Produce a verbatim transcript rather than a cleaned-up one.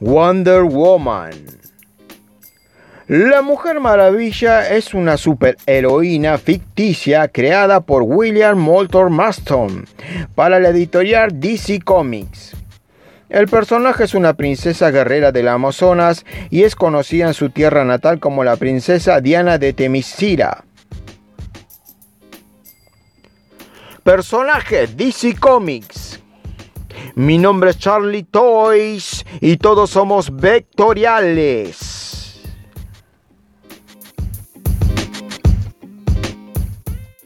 Wonder Woman. La Mujer Maravilla es una superheroína ficticia creada por William Moulton Marston para la editorial D C Comics. El personaje es una princesa guerrera del Amazonas y es conocida en su tierra natal como la princesa Diana de Temiscira. Personaje D C Comics. Mi nombre es Charlie Toys y todos somos vectoriales.